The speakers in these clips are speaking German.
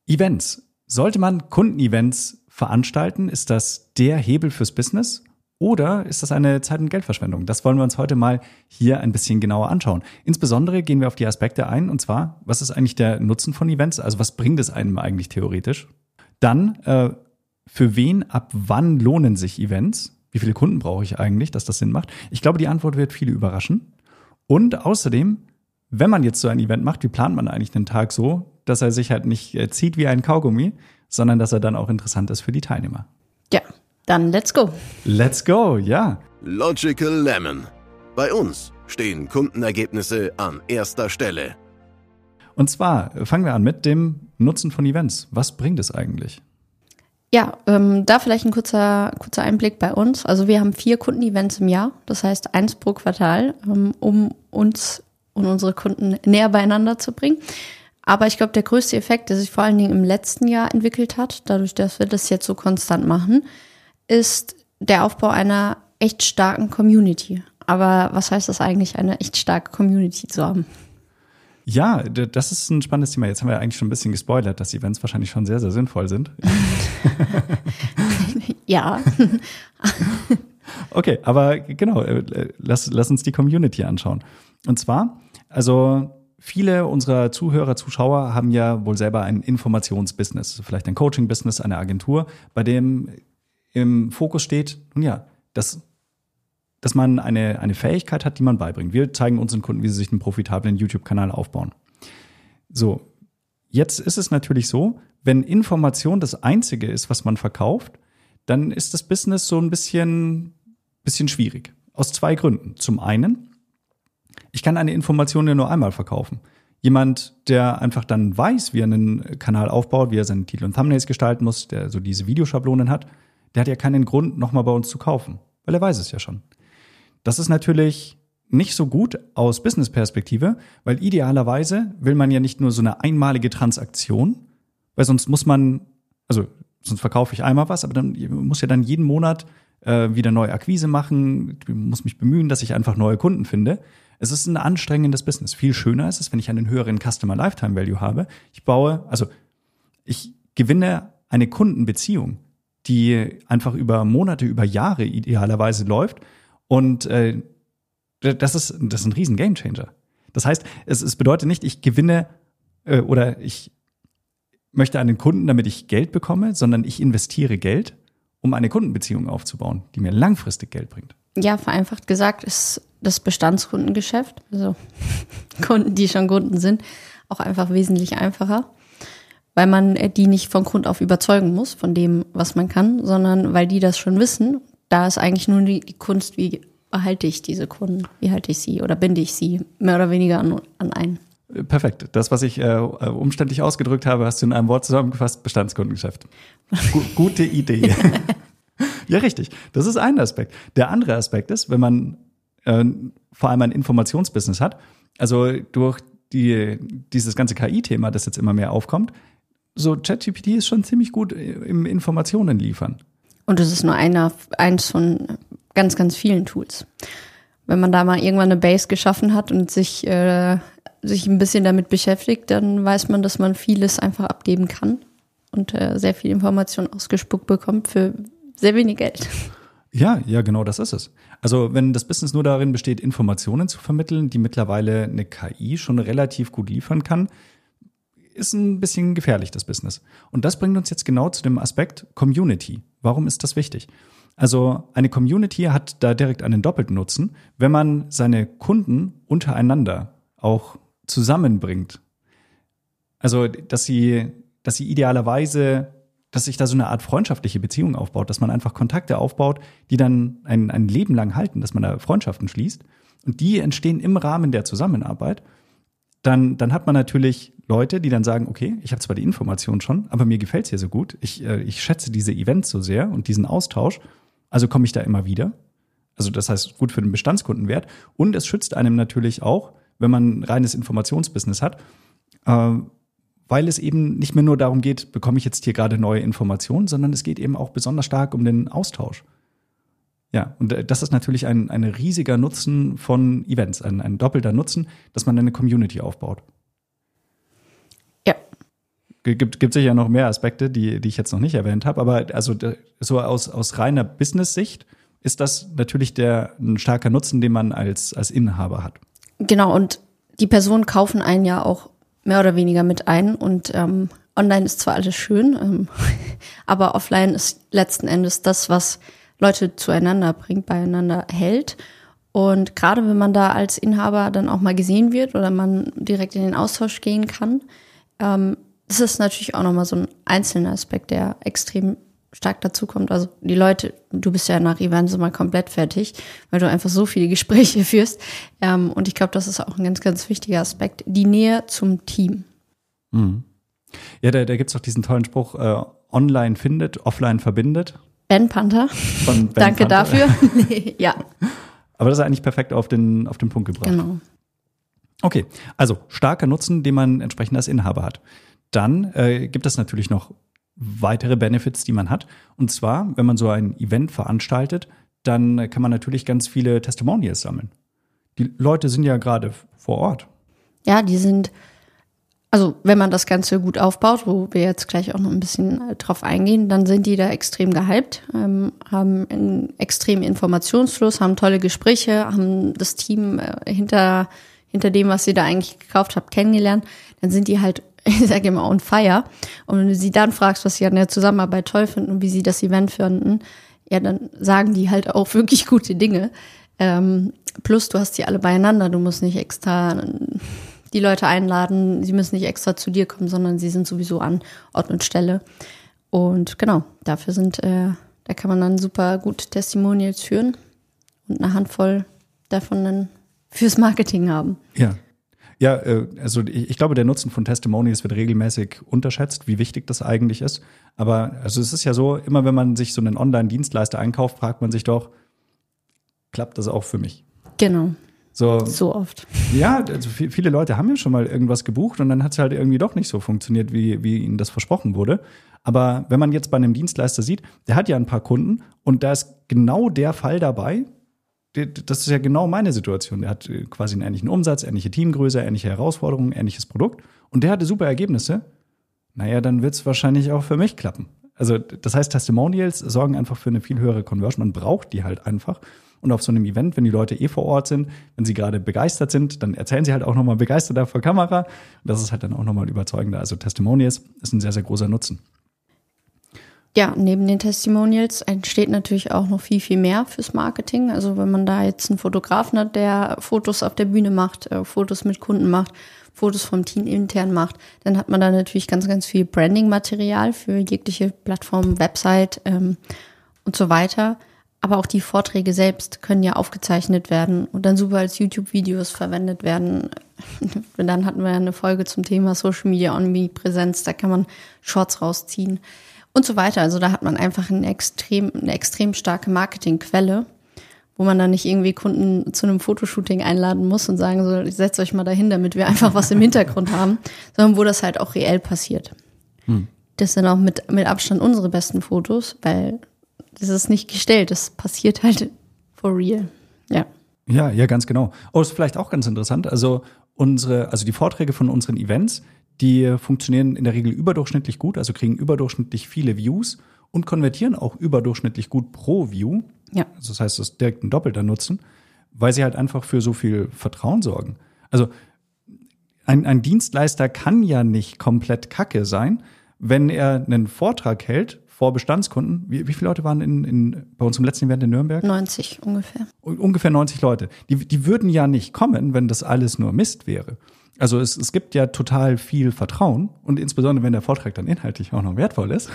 Events. Sollte man Kundenevents veranstalten? Ist das der Hebel fürs Business? Oder ist das eine Zeit- und Geldverschwendung? Das wollen wir uns heute mal hier ein bisschen genauer anschauen. Insbesondere gehen wir auf die Aspekte ein, und zwar, was ist eigentlich der Nutzen von Events? Also was bringt es einem eigentlich theoretisch? Dann, für wen, ab wann lohnen sich Events? Wie viele Kunden brauche ich eigentlich, dass das Sinn macht? Ich glaube, die Antwort wird viele überraschen. Und außerdem, wenn man jetzt so ein Event macht, wie plant man eigentlich den Tag so, dass er sich halt nicht zieht wie ein Kaugummi, sondern dass er dann auch interessant ist für die Teilnehmer? Ja, dann let's go. Let's go, ja. Logical Lemon. Bei uns stehen Kundenergebnisse an erster Stelle. Und zwar fangen wir an mit dem Nutzen von Events. Was bringt es eigentlich? Ja, da vielleicht ein kurzer Einblick bei uns. Also wir haben 4 Kundenevents im Jahr, das heißt 1 pro Quartal, um uns und unsere Kunden näher beieinander zu bringen. Aber ich glaube, der größte Effekt, der sich vor allen Dingen im letzten Jahr entwickelt hat, dadurch, dass wir das jetzt so konstant machen, ist der Aufbau einer echt starken Community. Aber was heißt das eigentlich, eine echt starke Community zu haben? Ja, das ist ein spannendes Thema. Jetzt haben wir eigentlich schon ein bisschen gespoilert, dass Events wahrscheinlich schon sehr, sehr sinnvoll sind. Ja. Okay, aber genau, lass uns die Community anschauen. Und zwar, also viele unserer Zuhörer, Zuschauer haben ja wohl selber ein Informationsbusiness, vielleicht ein Coaching-Business, eine Agentur, bei dem im Fokus steht, nun ja, dass man eine Fähigkeit hat, die man beibringt. Wir zeigen unseren Kunden, wie sie sich einen profitablen YouTube-Kanal aufbauen. So, jetzt ist es natürlich so, wenn Information das Einzige ist, was man verkauft, dann ist das Business so ein bisschen schwierig. Aus 2 Gründen. Zum einen, ich kann eine Information ja nur einmal verkaufen. Jemand, der einfach dann weiß, wie er einen Kanal aufbaut, wie er seine Titel und Thumbnails gestalten muss, der so diese Videoschablonen hat, der hat ja keinen Grund, nochmal bei uns zu kaufen, weil er weiß es ja schon. Das ist natürlich nicht so gut aus Business-Perspektive, weil idealerweise will man ja nicht nur so eine einmalige Transaktion, weil sonst sonst verkaufe ich einmal was, aber dann muss ja dann jeden Monat wieder neue Akquise machen, muss mich bemühen, dass ich einfach neue Kunden finde. Es ist ein anstrengendes Business. Viel schöner ist es, wenn ich einen höheren Customer Lifetime Value habe. Ich gewinne eine Kundenbeziehung, die einfach über Monate, über Jahre idealerweise läuft. Und das ist ein riesen Gamechanger. Das heißt, es bedeutet nicht, ich gewinne oder ich möchte einen Kunden, damit ich Geld bekomme, sondern ich investiere Geld, um eine Kundenbeziehung aufzubauen, die mir langfristig Geld bringt. Ja, vereinfacht gesagt ist das Bestandskundengeschäft, also Kunden, die schon Kunden sind, auch einfach wesentlich einfacher, weil man die nicht von Grund auf überzeugen muss von dem, was man kann, sondern weil die das schon wissen. Da ist eigentlich nur die Kunst, wie behalte ich diese Kunden, wie halte ich sie oder binde ich sie mehr oder weniger an einen. Perfekt. Das, was ich umständlich ausgedrückt habe, hast du in einem Wort zusammengefasst: Bestandskundengeschäft. Gute Idee. Ja, richtig. Das ist ein Aspekt. Der andere Aspekt ist, wenn man vor allem ein Informationsbusiness hat, also durch dieses ganze KI-Thema, das jetzt immer mehr aufkommt, so ChatGPT ist schon ziemlich gut im Informationen liefern. Und das ist nur eins von ganz, ganz vielen Tools. Wenn man da mal irgendwann eine Base geschaffen hat und sich ein bisschen damit beschäftigt, dann weiß man, dass man vieles einfach abgeben kann und sehr viel Information ausgespuckt bekommt für sehr wenig Geld. Ja, genau, das ist es. Also wenn das Business nur darin besteht, Informationen zu vermitteln, die mittlerweile eine KI schon relativ gut liefern kann, ist ein bisschen gefährlich, das Business. Und das bringt uns jetzt genau zu dem Aspekt Community. Warum ist das wichtig? Also eine Community hat da direkt einen doppelten Nutzen, wenn man seine Kunden untereinander auch zusammenbringt. Also dass sie idealerweise, dass sich da so eine Art freundschaftliche Beziehung aufbaut, dass man einfach Kontakte aufbaut, die dann ein Leben lang halten, dass man da Freundschaften schließt. Und die entstehen im Rahmen der Zusammenarbeit. Dann hat man natürlich Leute, die dann sagen, okay, ich habe zwar die Information schon, aber mir gefällt's hier so gut. Ich schätze diese Events so sehr und diesen Austausch, also komme ich da immer wieder. Also das heißt, gut für den Bestandskundenwert. Und es schützt einem natürlich auch, wenn man ein reines Informationsbusiness hat, weil es eben nicht mehr nur darum geht, bekomme ich jetzt hier gerade neue Informationen, sondern es geht eben auch besonders stark um den Austausch. Ja, und das ist natürlich ein riesiger Nutzen von Events, ein doppelter Nutzen, dass man eine Community aufbaut. Ja. Gibt sicher noch mehr Aspekte, die ich jetzt noch nicht erwähnt habe, aber also so aus reiner Business-Sicht ist das natürlich ein starker Nutzen, den man als Inhaber hat. Genau, und die Personen kaufen einen ja auch mehr oder weniger mit ein und online ist zwar alles schön, aber offline ist letzten Endes das, was Leute zueinander bringt, beieinander hält. Und gerade wenn man da als Inhaber dann auch mal gesehen wird oder man direkt in den Austausch gehen kann, das ist natürlich auch nochmal so ein einzelner Aspekt, der extrem stark dazu kommt. Also die Leute, du bist ja nach Events immer komplett fertig, weil du einfach so viele Gespräche führst. Und ich glaube, das ist auch ein ganz, ganz wichtiger Aspekt. Die Nähe zum Team. Mhm. Ja, da gibt's auch diesen tollen Spruch, online findet, offline verbindet. Ben Panther. Von Ben Danke Panther. dafür. Ja. Aber das ist eigentlich perfekt auf den Punkt gebracht. Genau. Okay, also starker Nutzen, den man entsprechend als Inhaber hat. Dann gibt es natürlich noch weitere Benefits, die man hat. Und zwar, wenn man so ein Event veranstaltet, dann kann man natürlich ganz viele Testimonials sammeln. Die Leute sind ja gerade vor Ort. Ja, die sind, also wenn man das Ganze gut aufbaut, wo wir jetzt gleich auch noch ein bisschen drauf eingehen, dann sind die da extrem gehypt, haben einen extremen Informationsfluss, haben tolle Gespräche, haben das Team hinter dem, was ihr da eigentlich gekauft habt, kennengelernt. Dann sind die halt, ich sage immer, on fire. Und wenn du sie dann fragst, was sie an der Zusammenarbeit toll finden und wie sie das Event finden, ja, dann sagen die halt auch wirklich gute Dinge. Plus, du hast die alle beieinander. Du musst nicht extra die Leute einladen. Sie müssen nicht extra zu dir kommen, sondern sie sind sowieso an Ort und Stelle. Und genau, dafür da kann man dann super gut Testimonials führen und eine Handvoll davon dann fürs Marketing haben. Ja, also ich glaube, der Nutzen von Testimonials wird regelmäßig unterschätzt, wie wichtig das eigentlich ist. Aber also es ist ja so, immer wenn man sich so einen Online-Dienstleister einkauft, fragt man sich doch, klappt das auch für mich? Genau. So oft. Ja, also viele Leute haben ja schon mal irgendwas gebucht und dann hat es halt irgendwie doch nicht so funktioniert, wie ihnen das versprochen wurde. Aber wenn man jetzt bei einem Dienstleister sieht, der hat ja ein paar Kunden und da ist genau der Fall dabei. Das ist ja genau meine Situation. Der hat quasi einen ähnlichen Umsatz, ähnliche Teamgröße, ähnliche Herausforderungen, ähnliches Produkt. Und der hatte super Ergebnisse. Naja, dann wird es wahrscheinlich auch für mich klappen. Also das heißt, Testimonials sorgen einfach für eine viel höhere Conversion. Man braucht die halt einfach. Und auf so einem Event, wenn die Leute vor Ort sind, wenn sie gerade begeistert sind, dann erzählen sie halt auch nochmal begeisterter vor Kamera. Und das ist halt dann auch nochmal überzeugender. Also Testimonials ist ein sehr, sehr großer Nutzen. Ja, neben den Testimonials entsteht natürlich auch noch viel, viel mehr fürs Marketing. Also wenn man da jetzt einen Fotografen hat, der Fotos auf der Bühne macht, Fotos mit Kunden macht, Fotos vom Team intern macht, dann hat man da natürlich ganz, ganz viel Branding-Material für jegliche Plattform, Website und so weiter. Aber auch die Vorträge selbst können ja aufgezeichnet werden und dann super als YouTube-Videos verwendet werden. Und dann hatten wir ja eine Folge zum Thema Social Media Omnipräsenz, da kann man Shorts rausziehen. Und so weiter. Also da hat man einfach eine extrem starke Marketingquelle, wo man dann nicht irgendwie Kunden zu einem Fotoshooting einladen muss und sagen so, setzt euch mal dahin, damit wir einfach was im Hintergrund haben, sondern wo das halt auch reell passiert. Das sind auch mit Abstand unsere besten Fotos, weil das ist nicht gestellt, das passiert halt for real. Ja. Ja, ganz genau. Oh, das ist vielleicht auch ganz interessant. Also die Vorträge von unseren Events, die funktionieren in der Regel überdurchschnittlich gut, also kriegen überdurchschnittlich viele Views und konvertieren auch überdurchschnittlich gut pro View. Ja. Also das heißt, das ist direkt ein doppelter Nutzen, weil sie halt einfach für so viel Vertrauen sorgen. Also ein Dienstleister kann ja nicht komplett kacke sein, wenn er einen Vortrag hält vor Bestandskunden. Wie viele Leute waren bei unserem letzten Event in Nürnberg? 90 ungefähr. Ungefähr 90 Leute. Die würden ja nicht kommen, wenn das alles nur Mist wäre. Also es gibt ja total viel Vertrauen und insbesondere, wenn der Vortrag dann inhaltlich auch noch wertvoll ist.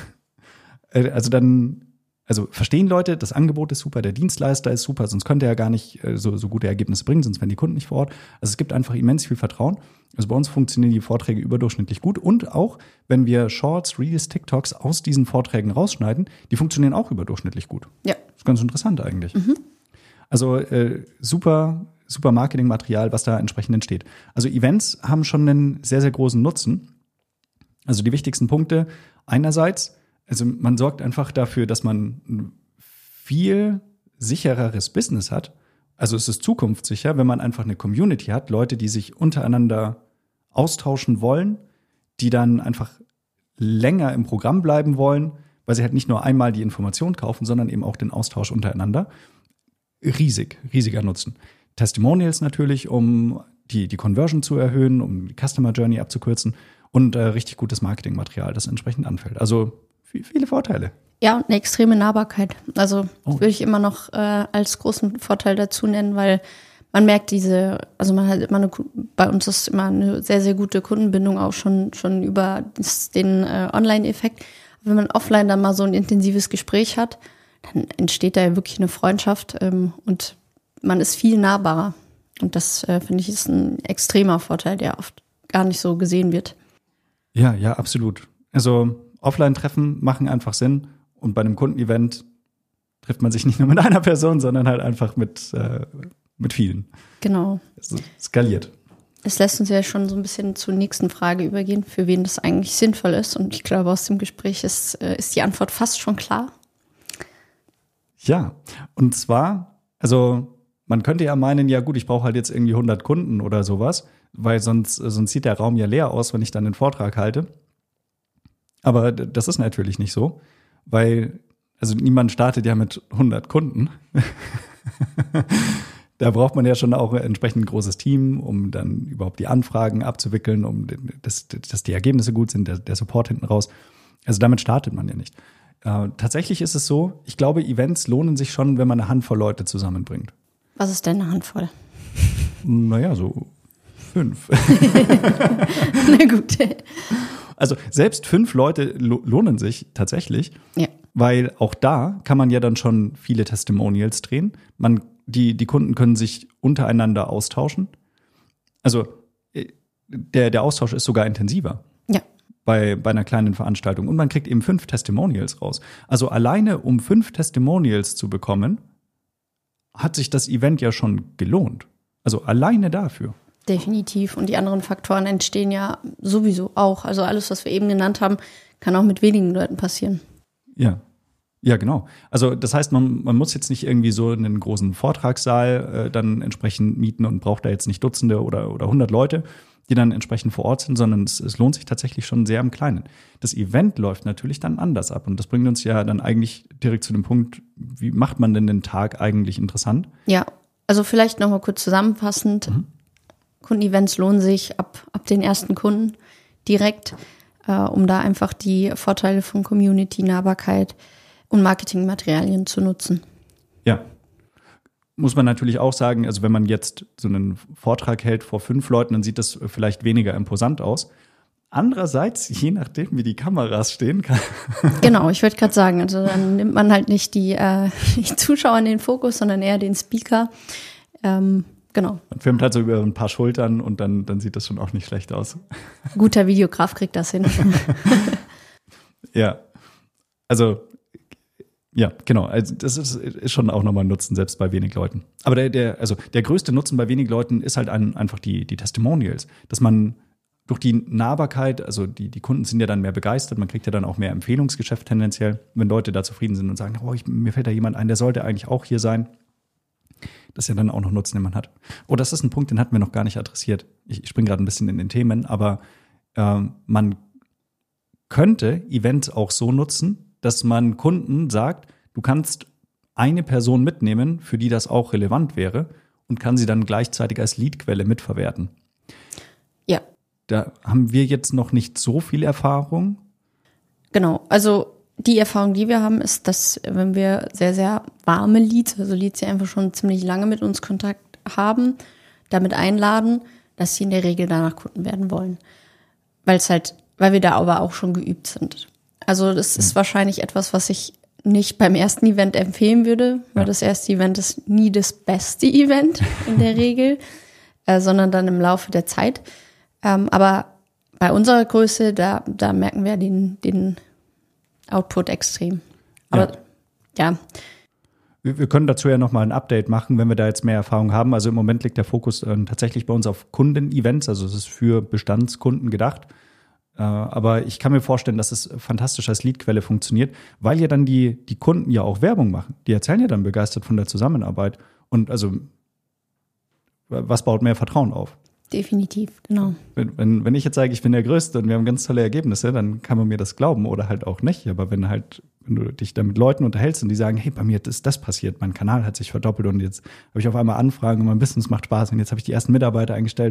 Also verstehen Leute, das Angebot ist super, der Dienstleister ist super, sonst könnte er gar nicht so gute Ergebnisse bringen, sonst wären die Kunden nicht vor Ort. Also es gibt einfach immens viel Vertrauen. Also bei uns funktionieren die Vorträge überdurchschnittlich gut und auch, wenn wir Shorts, Reels, TikToks aus diesen Vorträgen rausschneiden, die funktionieren auch überdurchschnittlich gut. Ja. Das ist ganz interessant eigentlich. Also super Marketingmaterial, was da entsprechend entsteht. Also Events haben schon einen sehr, sehr großen Nutzen. Also die wichtigsten Punkte einerseits, also man sorgt einfach dafür, dass man ein viel sichereres Business hat. Also es ist zukunftssicher, wenn man einfach eine Community hat, Leute, die sich untereinander austauschen wollen, die dann einfach länger im Programm bleiben wollen, weil sie halt nicht nur einmal die Information kaufen, sondern eben auch den Austausch untereinander. Riesiger Nutzen. Testimonials natürlich, um die Conversion zu erhöhen, um die Customer Journey abzukürzen und richtig gutes Marketingmaterial, das entsprechend anfällt. Also viele Vorteile. Ja, und eine extreme Nahbarkeit. Also würde ich immer noch als großen Vorteil dazu nennen, weil man merkt man hat immer bei uns ist immer eine sehr, sehr gute Kundenbindung auch schon über den Online-Effekt. Wenn man offline dann mal so ein intensives Gespräch hat, dann entsteht da ja wirklich eine Freundschaft und man ist viel nahbarer. Und das, finde ich, ist ein extremer Vorteil, der oft gar nicht so gesehen wird. Ja, absolut. Also Offline-Treffen machen einfach Sinn und bei einem Kundenevent trifft man sich nicht nur mit einer Person, sondern halt einfach mit vielen. Genau. Es skaliert. Es lässt uns ja schon so ein bisschen zur nächsten Frage übergehen, für wen das eigentlich sinnvoll ist. Und ich glaube, aus dem Gespräch ist die Antwort fast schon klar. Ja, und zwar, also man könnte ja meinen, ja gut, ich brauche halt jetzt irgendwie 100 Kunden oder sowas, weil sonst sieht der Raum ja leer aus, wenn ich dann den Vortrag halte. Aber das ist natürlich nicht so, weil also niemand startet ja mit 100 Kunden. Da braucht man ja schon auch entsprechend ein großes Team, um dann überhaupt die Anfragen abzuwickeln, dass die Ergebnisse gut sind, der Support hinten raus. Also damit startet man ja nicht. Tatsächlich ist es so, ich glaube, Events lohnen sich schon, wenn man eine Handvoll Leute zusammenbringt. Was ist denn eine Handvoll? Naja, so 5. Na gut. Also selbst 5 Leute lohnen sich tatsächlich, ja. Weil auch da kann man ja dann schon viele Testimonials drehen. Die Kunden können sich untereinander austauschen. Also der Austausch ist sogar intensiver. Ja. Bei einer kleinen Veranstaltung. Und man kriegt eben 5 Testimonials raus. Also alleine um 5 Testimonials zu bekommen, hat sich das Event ja schon gelohnt. Also alleine dafür. Definitiv. Und die anderen Faktoren entstehen ja sowieso auch. Also alles, was wir eben genannt haben, kann auch mit wenigen Leuten passieren. Ja, genau. Also das heißt, man muss jetzt nicht irgendwie so einen großen Vortragssaal dann entsprechend mieten und braucht da jetzt nicht Dutzende oder 100 Leute, die dann entsprechend vor Ort sind, sondern es lohnt sich tatsächlich schon sehr im Kleinen. Das Event läuft natürlich dann anders ab und das bringt uns ja dann eigentlich direkt zu dem Punkt, wie macht man denn den Tag eigentlich interessant? Ja, also vielleicht nochmal kurz zusammenfassend. Kundenevents lohnen sich ab den ersten Kunden direkt, um da einfach die Vorteile von Community, Nahbarkeit und Marketingmaterialien zu nutzen. Ja, muss man natürlich auch sagen, also wenn man jetzt so einen Vortrag hält vor 5 Leuten, dann sieht das vielleicht weniger imposant aus. Andererseits, je nachdem, wie die Kameras stehen kann. Genau, ich würde gerade sagen, also dann nimmt man halt nicht die Zuschauer in den Fokus, sondern eher den Speaker. Genau. Man filmt halt so über ein paar Schultern und dann sieht das schon auch nicht schlecht aus. Guter Videograf kriegt das hin. Ja, also ja, genau. Also das ist schon auch nochmal ein Nutzen, selbst bei wenig Leuten. Aber der größte Nutzen bei wenig Leuten ist halt einfach die Testimonials. Dass man durch die Nahbarkeit, also die Kunden sind ja dann mehr begeistert, man kriegt ja dann auch mehr Empfehlungsgeschäft tendenziell, wenn Leute da zufrieden sind und sagen, mir fällt da jemand ein, der sollte eigentlich auch hier sein. Das ist ja dann auch noch Nutzen, den man hat. Oh, das ist ein Punkt, den hatten wir noch gar nicht adressiert. Ich springe gerade ein bisschen in den Themen, aber man könnte Events auch so nutzen, dass man Kunden sagt, du kannst eine Person mitnehmen, für die das auch relevant wäre und kann sie dann gleichzeitig als Leadquelle mitverwerten. Ja. Da haben wir jetzt noch nicht so viel Erfahrung. Genau, also die Erfahrung, die wir haben, ist, dass wenn wir sehr, sehr warme Leads, also Leads, die einfach schon ziemlich lange mit uns Kontakt haben, damit einladen, dass sie in der Regel danach Kunden werden wollen. Weil wir da aber auch schon geübt sind. Also das ist wahrscheinlich etwas, was ich nicht beim ersten Event empfehlen würde, weil das erste Event ist nie das beste Event in der Regel, sondern dann im Laufe der Zeit. Aber bei unserer Größe, da merken wir den Output extrem. Aber ja. Wir können dazu ja nochmal ein Update machen, wenn wir da jetzt mehr Erfahrung haben. Also im Moment liegt der Fokus tatsächlich bei uns auf Kundenevents, also es ist für Bestandskunden gedacht. Aber ich kann mir vorstellen, dass es fantastisch als Leadquelle funktioniert, weil ja dann die Kunden ja auch Werbung machen. Die erzählen ja dann begeistert von der Zusammenarbeit. Und also, was baut mehr Vertrauen auf? Definitiv, genau. Wenn ich jetzt sage, ich bin der Größte und wir haben ganz tolle Ergebnisse, dann kann man mir das glauben oder halt auch nicht. Aber wenn du dich da mit Leuten unterhältst und die sagen, hey, bei mir ist das passiert, mein Kanal hat sich verdoppelt und jetzt habe ich auf einmal Anfragen und mein Business macht Spaß und jetzt habe ich die ersten Mitarbeiter eingestellt.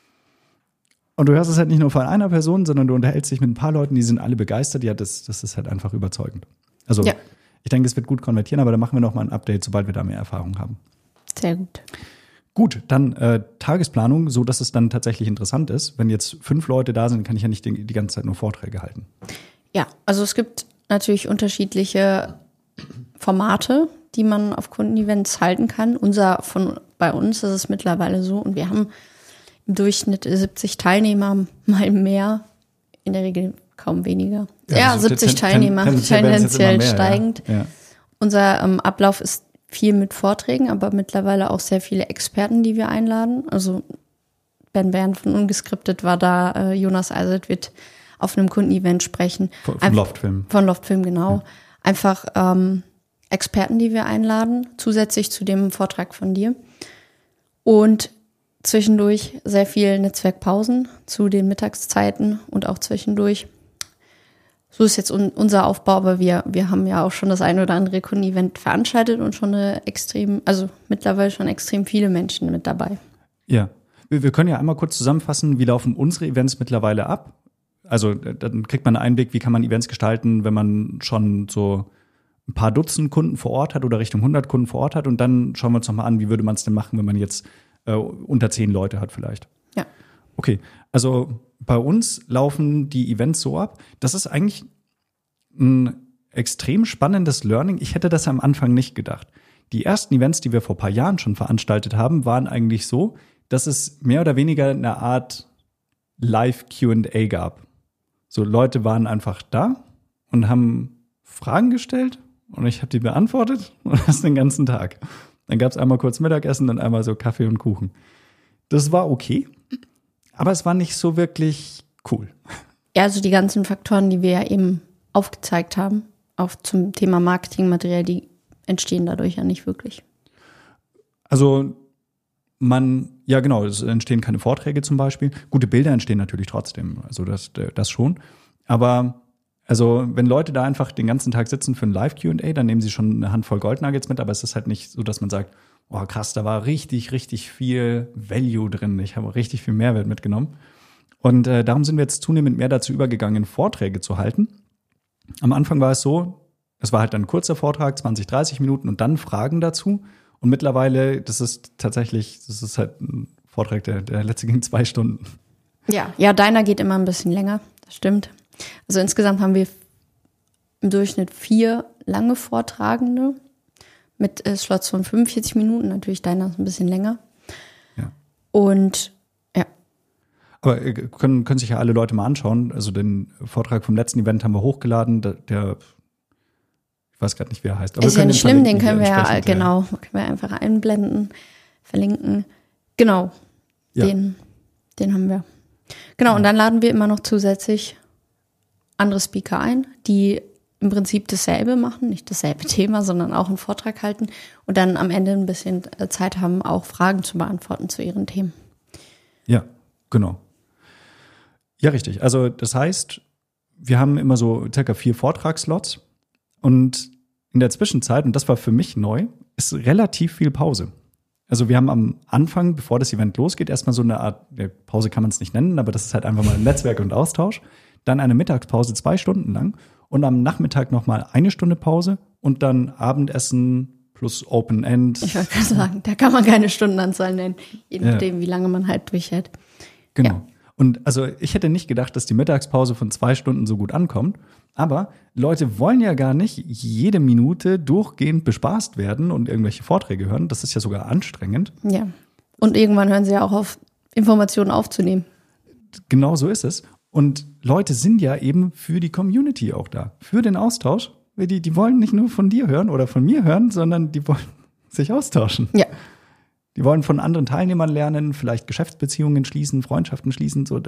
Und du hörst es halt nicht nur von einer Person, sondern du unterhältst dich mit ein paar Leuten, die sind alle begeistert. Ja, das ist halt einfach überzeugend. Also ja. Ich denke, es wird gut konvertieren, aber da machen wir noch mal ein Update, sobald wir da mehr Erfahrung haben. Sehr gut. Gut, dann Tagesplanung, so dass es dann tatsächlich interessant ist. Wenn jetzt 5 Leute da sind, kann ich ja nicht die ganze Zeit nur Vorträge halten. Ja, also es gibt natürlich unterschiedliche Formate, die man auf Kundenevents halten kann. Bei uns ist es mittlerweile so, und wir haben im Durchschnitt 70 Teilnehmer, mal mehr, in der Regel kaum weniger. Ja, 70 Teilnehmer, tendenziell steigend. Ja. Unser Ablauf ist viel mit Vorträgen, aber mittlerweile auch sehr viele Experten, die wir einladen. Also Ben Bern von Ungeskriptet war da, Jonas Eisert wird auf einem Kundenevent sprechen. Von Loftfilm. Von Loftfilm, genau. Ja. Einfach Experten, die wir einladen, zusätzlich zu dem Vortrag von dir. Und zwischendurch sehr viel Netzwerkpausen zu den Mittagszeiten und auch zwischendurch. So ist jetzt unser Aufbau, aber wir haben ja auch schon das ein oder andere Kundenevent veranstaltet und schon mittlerweile schon extrem viele Menschen mit dabei. Ja, wir können ja einmal kurz zusammenfassen, wie laufen unsere Events mittlerweile ab? Also dann kriegt man einen Einblick, wie kann man Events gestalten, wenn man schon so ein paar Dutzend Kunden vor Ort hat oder Richtung 100 Kunden vor Ort hat, und dann schauen wir uns nochmal an, wie würde man es denn machen, wenn man jetzt unter 10 Leute hat vielleicht. Ja. Okay, also bei uns laufen die Events so ab. Das ist eigentlich ein extrem spannendes Learning. Ich hätte das am Anfang nicht gedacht. Die ersten Events, die wir vor ein paar Jahren schon veranstaltet haben, waren eigentlich so, dass es mehr oder weniger eine Art Live-Q&A gab. So, Leute waren einfach da und haben Fragen gestellt und ich habe die beantwortet und das den ganzen Tag. Dann gab es einmal kurz Mittagessen und einmal so Kaffee und Kuchen. Das war okay, aber es war nicht so wirklich cool. Ja, also die ganzen Faktoren, die wir ja eben aufgezeigt haben, auch zum Thema Marketingmaterial, die entstehen dadurch ja nicht wirklich. Also es entstehen keine Vorträge zum Beispiel. Gute Bilder entstehen natürlich trotzdem, also das schon. Aber also wenn Leute da einfach den ganzen Tag sitzen für ein Live-Q&A, dann nehmen sie schon eine Handvoll Goldnuggets mit, aber es ist halt nicht so, dass man sagt, oh krass, da war richtig, richtig viel Value drin. Ich habe richtig viel Mehrwert mitgenommen. Und darum sind wir jetzt zunehmend mehr dazu übergegangen, Vorträge zu halten. Am Anfang war es so, es war halt ein kurzer Vortrag, 20, 30 Minuten und dann Fragen dazu. Und mittlerweile, das ist halt ein Vortrag, der letzte ging 2 Stunden. Ja, deiner geht immer ein bisschen länger, das stimmt. Also insgesamt haben wir im Durchschnitt 4 lange Vortragende mit Slots von 45 Minuten. Natürlich deiner ist ein bisschen länger. Ja. Und ja. Aber können sich ja alle Leute mal anschauen. Also den Vortrag vom letzten Event haben wir hochgeladen. Ich weiß gerade nicht, wie er heißt. Aber ist ja nicht schlimm, den können wir ja, genau, können wir einfach einblenden, verlinken. Genau, ja. Den haben wir. Genau, und dann laden wir immer noch zusätzlich andere Speaker ein, die im Prinzip dasselbe machen, nicht dasselbe Thema, sondern auch einen Vortrag halten und dann am Ende ein bisschen Zeit haben, auch Fragen zu beantworten zu ihren Themen. Ja, genau. Ja, richtig. Also das heißt, wir haben immer so circa 4 Vortragsslots und in der Zwischenzeit, und das war für mich neu, ist relativ viel Pause. Also wir haben am Anfang, bevor das Event losgeht, erstmal so eine Art, Pause kann man es nicht nennen, aber das ist halt einfach mal ein Netzwerk und Austausch. Dann eine Mittagspause 2 Stunden lang und am Nachmittag nochmal 1 Stunde Pause und dann Abendessen plus Open End. Ich wollte gerade sagen, da kann man keine Stundenanzahl nennen, je nachdem, wie lange man halt durchhält. Genau. Ja. Und also ich hätte nicht gedacht, dass die Mittagspause von 2 Stunden so gut ankommt. Aber Leute wollen ja gar nicht jede Minute durchgehend bespaßt werden und irgendwelche Vorträge hören. Das ist ja sogar anstrengend. Ja. Und irgendwann hören sie ja auch auf, Informationen aufzunehmen. Genau so ist es. Und Leute sind ja eben für die Community auch da, für den Austausch. Die wollen nicht nur von dir hören oder von mir hören, sondern die wollen sich austauschen. Ja. Die wollen von anderen Teilnehmern lernen, vielleicht Geschäftsbeziehungen schließen, Freundschaften schließen. So,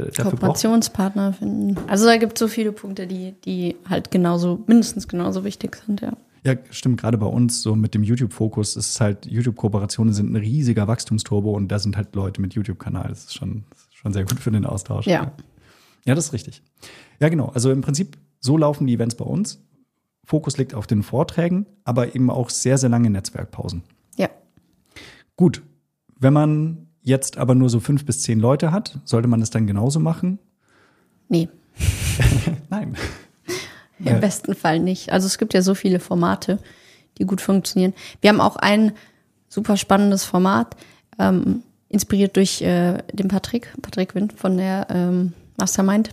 Kooperationspartner finden. Also da gibt es so viele Punkte, die halt mindestens genauso wichtig sind, ja. Ja, stimmt, gerade bei uns so mit dem YouTube-Fokus ist halt, YouTube-Kooperationen sind ein riesiger Wachstumsturbo und da sind halt Leute mit YouTube-Kanal. Das ist schon sehr gut für den Austausch. Ja. Ja, das ist richtig. Ja, genau. Also im Prinzip, so laufen die Events bei uns. Fokus liegt auf den Vorträgen, aber eben auch sehr, sehr lange Netzwerkpausen. Ja. Gut, wenn man jetzt aber nur so 5 bis 10 Leute hat, sollte man es dann genauso machen? Nee. Nein. Im besten Fall nicht. Also es gibt ja so viele Formate, die gut funktionieren. Wir haben auch ein super spannendes Format, inspiriert durch den Patrick Wind von der Mastermind.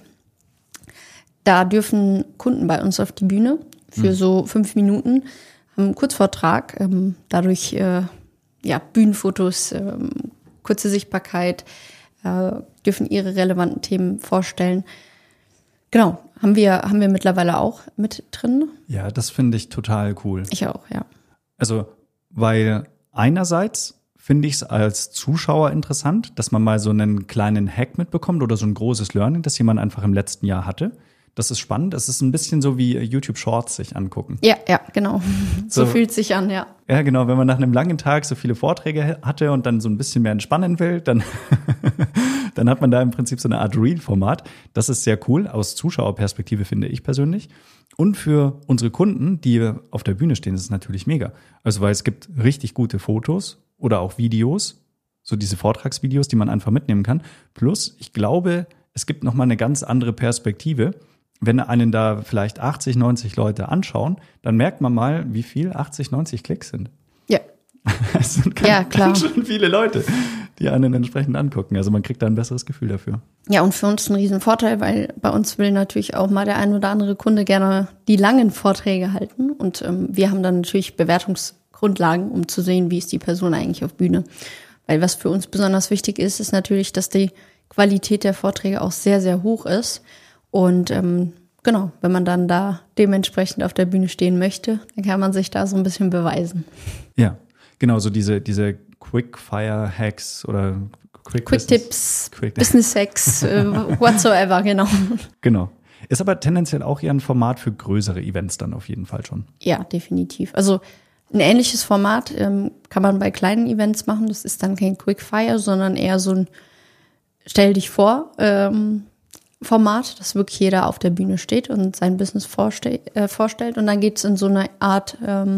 Da dürfen Kunden bei uns auf die Bühne für so 5 Minuten, haben einen Kurzvortrag, dadurch Bühnenfotos, kurze Sichtbarkeit, dürfen ihre relevanten Themen vorstellen. Genau, haben wir mittlerweile auch mit drin. Ja, das finde ich total cool. Ich auch, ja. Also, weil einerseits finde ich es als Zuschauer interessant, dass man mal so einen kleinen Hack mitbekommt oder so ein großes Learning, das jemand einfach im letzten Jahr hatte. Das ist spannend. Es ist ein bisschen so wie YouTube Shorts sich angucken. Ja, genau. So fühlt es sich an, ja. Ja, genau. Wenn man nach einem langen Tag so viele Vorträge hatte und dann so ein bisschen mehr entspannen will, dann hat man da im Prinzip so eine Art Reel-Format. Das ist sehr cool aus Zuschauerperspektive, finde ich persönlich. Und für unsere Kunden, die auf der Bühne stehen, ist es natürlich mega. Also, weil es gibt richtig gute Fotos oder auch Videos, so diese Vortragsvideos, die man einfach mitnehmen kann. Plus, ich glaube, es gibt nochmal eine ganz andere Perspektive. Wenn einen da vielleicht 80, 90 Leute anschauen, dann merkt man mal, wie viel 80, 90 Klicks sind. Ja. Das sind ganz schön viele Leute, die einen entsprechend angucken. Also man kriegt da ein besseres Gefühl dafür. Ja, und für uns ein Riesenvorteil, weil bei uns will natürlich auch mal der ein oder andere Kunde gerne die langen Vorträge halten. Und wir haben dann natürlich Bewertungsgrundlagen, um zu sehen, wie ist die Person eigentlich auf Bühne. Weil was für uns besonders wichtig ist, ist natürlich, dass die Qualität der Vorträge auch sehr, sehr hoch ist. Und genau, wenn man dann da dementsprechend auf der Bühne stehen möchte, dann kann man sich da so ein bisschen beweisen. Ja, genau, so diese Quick-Fire-Hacks oder Quick-Tips, Business-Hacks, whatsoever, genau. Genau. Ist aber tendenziell auch eher ein Format für größere Events dann auf jeden Fall schon. Ja, definitiv. Also ein ähnliches Format kann man bei kleinen Events machen. Das ist dann kein Quick-Fire, sondern eher so ein Stell dich vor Format, dass wirklich jeder auf der Bühne steht und sein Business vorstellt. Und dann geht's in so eine Art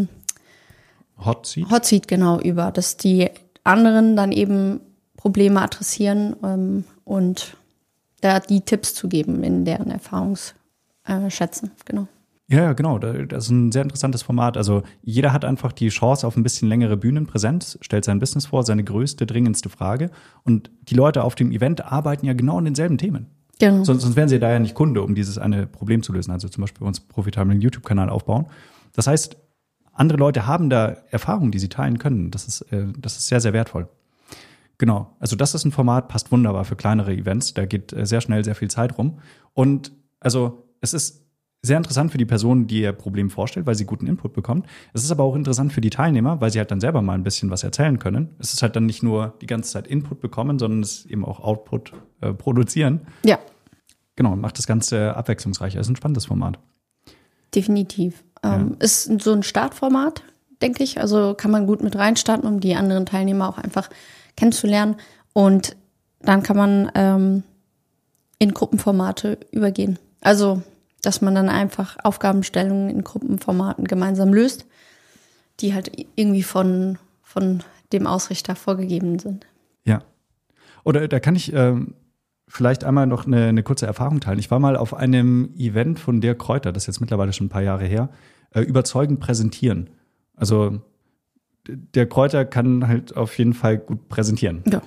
Hot Seat? Hot Seat, genau, über, dass die anderen dann eben Probleme adressieren und da die Tipps zu geben in deren Erfahrungsschätzen, genau. Ja, genau. Das ist ein sehr interessantes Format. Also jeder hat einfach die Chance auf ein bisschen längere Bühnenpräsenz, stellt sein Business vor, seine größte, dringendste Frage. Und die Leute auf dem Event arbeiten ja genau an denselben Themen. Genau. Sonst wären sie da ja nicht Kunde, um dieses eine Problem zu lösen. Also zum Beispiel uns profitablen YouTube-Kanal aufbauen. Das heißt, andere Leute haben da Erfahrungen, die sie teilen können. Das ist sehr, sehr wertvoll. Genau. Also das ist ein Format, passt wunderbar für kleinere Events. Da geht sehr schnell sehr viel Zeit rum. Und also es ist sehr interessant für die Person, die ihr Problem vorstellt, weil sie guten Input bekommt. Es ist aber auch interessant für die Teilnehmer, weil sie halt dann selber mal ein bisschen was erzählen können. Es ist halt dann nicht nur die ganze Zeit Input bekommen, sondern es eben auch Output produzieren. Ja. Genau, macht das Ganze abwechslungsreicher. Ist ein spannendes Format. Definitiv. Ist so ein Startformat, denke ich. Also kann man gut mit reinstarten, um die anderen Teilnehmer auch einfach kennenzulernen. Und dann kann man in Gruppenformate übergehen. Also dass man dann einfach Aufgabenstellungen in Gruppenformaten gemeinsam löst, die halt irgendwie von dem Ausrichter vorgegeben sind. Ja. Oder da kann ich vielleicht einmal noch eine kurze Erfahrung teilen. Ich war mal auf einem Event von Dirk Kräuter, das ist jetzt mittlerweile schon ein paar Jahre her, überzeugend präsentieren. Also der Kräuter kann halt auf jeden Fall gut präsentieren. Ja,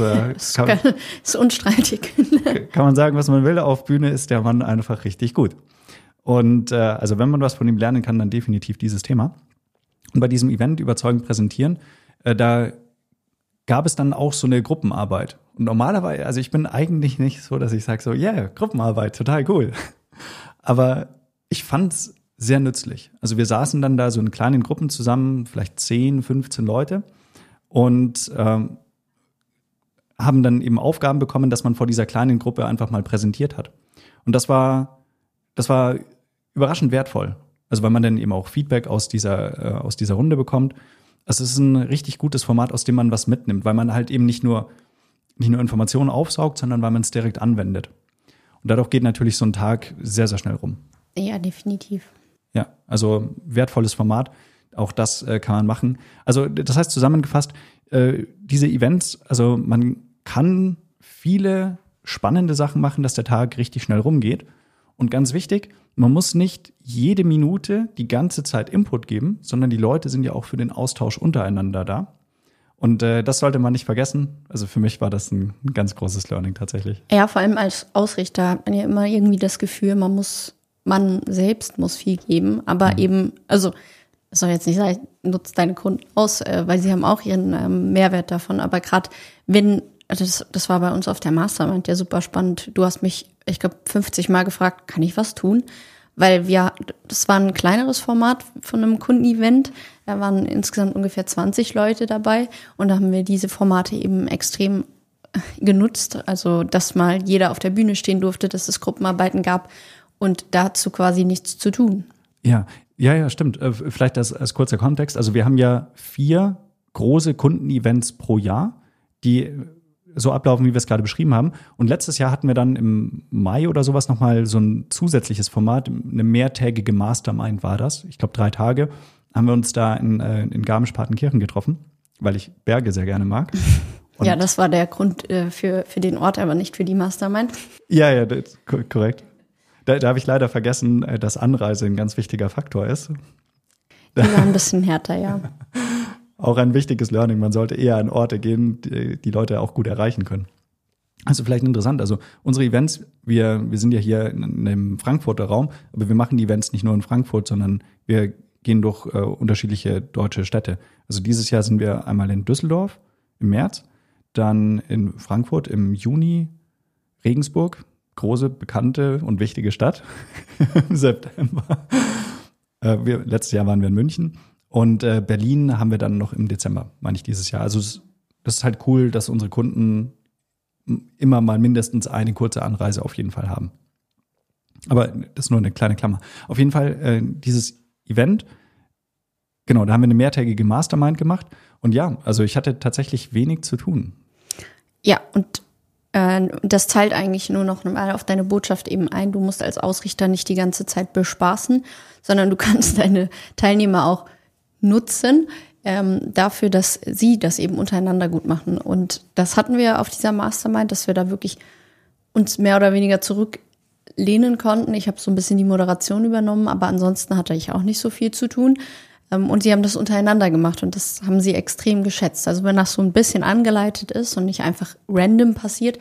ist unstreitig. Kann man sagen, was man will. Auf Bühne ist der Mann einfach richtig gut. Und also wenn man was von ihm lernen kann, dann definitiv dieses Thema. Und bei diesem Event überzeugend präsentieren, da gab es dann auch so eine Gruppenarbeit. Und normalerweise, also ich bin eigentlich nicht so, dass ich sage so, yeah, Gruppenarbeit, total cool. Aber ich fand's sehr nützlich. Also wir saßen dann da so in kleinen Gruppen zusammen, vielleicht 10, 15 Leute und haben dann eben Aufgaben bekommen, dass man vor dieser kleinen Gruppe einfach mal präsentiert hat. Und das war überraschend wertvoll. Also weil man dann eben auch Feedback aus dieser Runde bekommt. Also es ist ein richtig gutes Format, aus dem man was mitnimmt, weil man halt eben nicht nur Informationen aufsaugt, sondern weil man es direkt anwendet. Und dadurch geht natürlich so ein Tag sehr, sehr schnell rum. Ja, definitiv. Ja, also wertvolles Format. Auch das kann man machen. Also das heißt zusammengefasst, diese Events, also man kann viele spannende Sachen machen, dass der Tag richtig schnell rumgeht. Und ganz wichtig, man muss nicht jede Minute die ganze Zeit Input geben, sondern die Leute sind ja auch für den Austausch untereinander da. Und das sollte man nicht vergessen. Also für mich war das ein ganz großes Learning tatsächlich. Ja, vor allem als Ausrichter hat man ja immer irgendwie das Gefühl, man selbst muss viel geben, aber eben, also es soll jetzt nicht sein, nutzt deine Kunden aus, weil sie haben auch ihren Mehrwert davon, aber gerade das war bei uns auf der Mastermind ja super spannend. Du hast mich, ich glaube, 50 Mal gefragt, kann ich was tun? Weil das war ein kleineres Format von einem Kundenevent. Da waren insgesamt ungefähr 20 Leute dabei. Und da haben wir diese Formate eben extrem genutzt. Also, dass mal jeder auf der Bühne stehen durfte, dass es Gruppenarbeiten gab und dazu quasi nichts zu tun. Ja, stimmt. Vielleicht als kurzer Kontext. Also wir haben ja 4 große Kundenevents pro Jahr, die so ablaufen, wie wir es gerade beschrieben haben. Und letztes Jahr hatten wir dann im Mai oder sowas nochmal so ein zusätzliches Format, eine mehrtägige Mastermind war das. Ich glaube 3 Tage haben wir uns da in Garmisch-Partenkirchen getroffen, weil ich Berge sehr gerne mag. Und ja, das war der Grund für den Ort, aber nicht für die Mastermind. Ja, korrekt. Da habe ich leider vergessen, dass Anreise ein ganz wichtiger Faktor ist. Die war ein bisschen härter, ja. Auch ein wichtiges Learning. Man sollte eher an Orte gehen, die Leute auch gut erreichen können. Also vielleicht interessant. Also unsere Events, wir sind ja hier in dem Frankfurter Raum, aber wir machen die Events nicht nur in Frankfurt, sondern wir gehen durch unterschiedliche deutsche Städte. Also dieses Jahr sind wir einmal in Düsseldorf im März, dann in Frankfurt im Juni, Regensburg, große, bekannte und wichtige Stadt im September. Letztes Jahr waren wir in München. Und Berlin haben wir dann noch im Dezember, meine ich, dieses Jahr. Also das ist halt cool, dass unsere Kunden immer mal mindestens eine kurze Anreise auf jeden Fall haben. Aber das ist nur eine kleine Klammer. Auf jeden Fall dieses Event, genau, da haben wir eine mehrtägige Mastermind gemacht. Und ja, also ich hatte tatsächlich wenig zu tun. Ja, und das zahlt eigentlich nur noch mal auf deine Botschaft eben ein. Du musst als Ausrichter nicht die ganze Zeit bespaßen, sondern du kannst deine Teilnehmer auch nutzen dafür, dass sie das eben untereinander gut machen. Und das hatten wir auf dieser Mastermind, dass wir da wirklich uns mehr oder weniger zurücklehnen konnten. Ich habe so ein bisschen die Moderation übernommen, aber ansonsten hatte ich auch nicht so viel zu tun. Und sie haben das untereinander gemacht und das haben sie extrem geschätzt. Also wenn das so ein bisschen angeleitet ist und nicht einfach random passiert,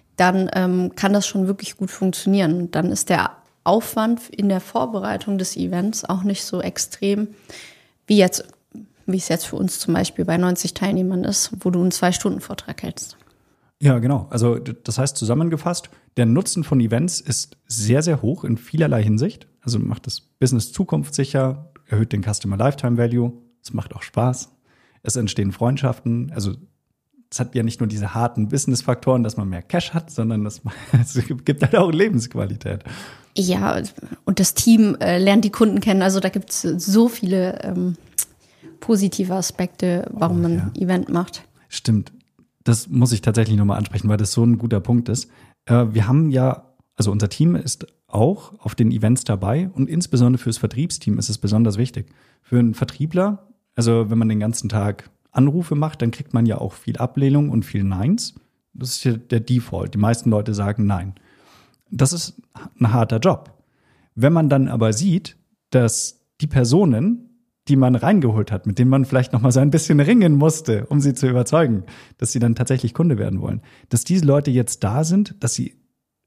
dann kann das schon wirklich gut funktionieren. Und dann ist der Aufwand in der Vorbereitung des Events auch nicht so extrem, wie es jetzt für uns zum Beispiel bei 90 Teilnehmern ist, wo du einen 2-Stunden-Vortrag hältst. Ja, genau. Also das heißt zusammengefasst, der Nutzen von Events ist sehr, sehr hoch in vielerlei Hinsicht. Also macht das Business zukunftssicher, erhöht den Customer Lifetime Value, es macht auch Spaß, es entstehen Freundschaften. Also es hat ja nicht nur diese harten Business-Faktoren, dass man mehr Cash hat, sondern es gibt halt auch Lebensqualität. Ja, und das Team lernt die Kunden kennen. Also da gibt es so viele positive Aspekte, warum man ein Event macht. Stimmt. Das muss ich tatsächlich nochmal ansprechen, weil das so ein guter Punkt ist. Wir haben ja, also unser Team ist auch auf den Events dabei und insbesondere fürs Vertriebsteam ist es besonders wichtig. Für einen Vertriebler, also wenn man den ganzen Tag Anrufe macht, dann kriegt man ja auch viel Ablehnung und viel Neins. Das ist ja der Default. Die meisten Leute sagen Nein. Das ist ein harter Job. Wenn man dann aber sieht, dass die Personen, die man reingeholt hat, mit denen man vielleicht noch mal so ein bisschen ringen musste, um sie zu überzeugen, dass sie dann tatsächlich Kunde werden wollen, dass diese Leute jetzt da sind, dass sie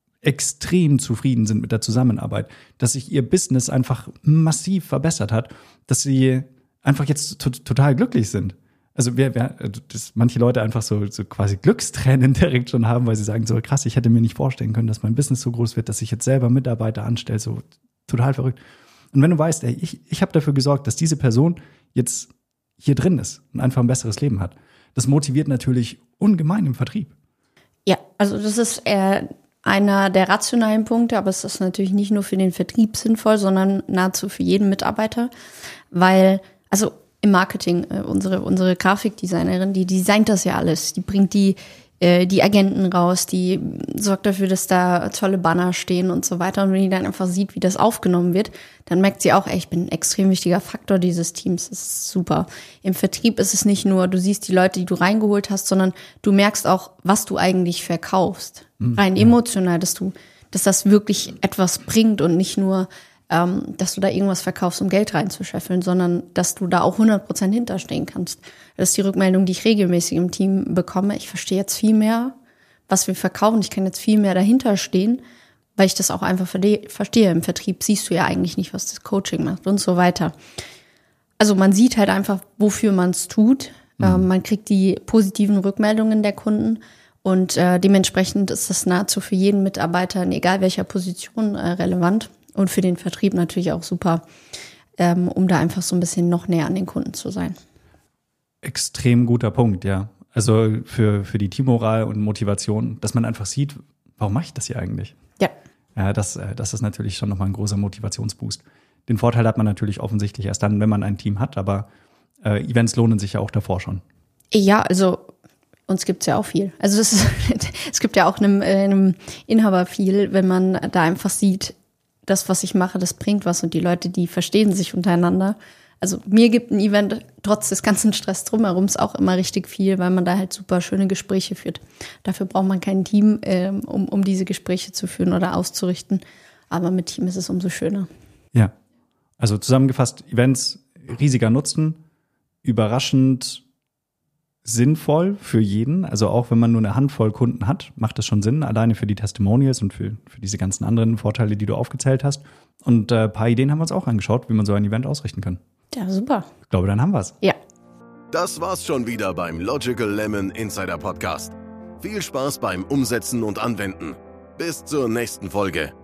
extrem zufrieden sind mit der Zusammenarbeit, dass sich ihr Business einfach massiv verbessert hat, dass sie einfach jetzt total glücklich sind. Also dass manche Leute einfach so quasi Glückstränen direkt schon haben, weil sie sagen, so krass, ich hätte mir nicht vorstellen können, dass mein Business so groß wird, dass ich jetzt selber Mitarbeiter anstelle, so total verrückt. Und wenn du weißt, ey, ich habe dafür gesorgt, dass diese Person jetzt hier drin ist und einfach ein besseres Leben hat, das motiviert natürlich ungemein im Vertrieb. Ja, also das ist einer der rationalen Punkte, aber es ist natürlich nicht nur für den Vertrieb sinnvoll, sondern nahezu für jeden Mitarbeiter, weil, also im Marketing, unsere Grafikdesignerin, die designt das ja alles, die bringt die Agenten raus, die sorgt dafür, dass da tolle Banner stehen und so weiter. Und wenn die dann einfach sieht, wie das aufgenommen wird, dann merkt sie auch, ey, ich bin ein extrem wichtiger Faktor dieses Teams. Das ist super. Im Vertrieb ist es nicht nur, du siehst die Leute, die du reingeholt hast, sondern du merkst auch, was du eigentlich verkaufst. Rein emotional, dass das wirklich etwas bringt und nicht nur, dass du da irgendwas verkaufst, um Geld reinzuscheffeln, sondern dass du da auch 100% hinterstehen kannst. Das ist die Rückmeldung, die ich regelmäßig im Team bekomme. Ich verstehe jetzt viel mehr, was wir verkaufen. Ich kann jetzt viel mehr dahinter stehen, weil ich das auch einfach verstehe. Im Vertrieb siehst du ja eigentlich nicht, was das Coaching macht und so weiter. Also man sieht halt einfach, wofür man es tut. Man kriegt die positiven Rückmeldungen der Kunden und dementsprechend ist das nahezu für jeden Mitarbeiter in egal welcher Position relevant. Und für den Vertrieb natürlich auch super, um da einfach so ein bisschen noch näher an den Kunden zu sein. Extrem guter Punkt, ja. Also für die Teammoral und Motivation, dass man einfach sieht, warum mache ich das hier eigentlich? Ja. Ja, das ist natürlich schon nochmal ein großer Motivationsboost. Den Vorteil hat man natürlich offensichtlich erst dann, wenn man ein Team hat, aber Events lohnen sich ja auch davor schon. Ja, also uns gibt's ja auch viel. Also es gibt ja auch einem Inhaber viel, wenn man da einfach sieht, das, was ich mache, das bringt was und die Leute, die verstehen sich untereinander. Also mir gibt ein Event trotz des ganzen Stress drumherum auch immer richtig viel, weil man da halt super schöne Gespräche führt. Dafür braucht man kein Team, um diese Gespräche zu führen oder auszurichten. Aber mit Team ist es umso schöner. Ja, also zusammengefasst, Events, riesiger Nutzen, überraschend sinnvoll für jeden. Also auch wenn man nur eine Handvoll Kunden hat, macht es schon Sinn, alleine für die Testimonials und für diese ganzen anderen Vorteile, die du aufgezählt hast. Und ein paar Ideen haben wir uns auch angeschaut, wie man so ein Event ausrichten kann. Ja, super. Ich glaube, dann haben wir es. Ja. Das war's schon wieder beim Logical Lemon Insider Podcast. Viel Spaß beim Umsetzen und Anwenden. Bis zur nächsten Folge.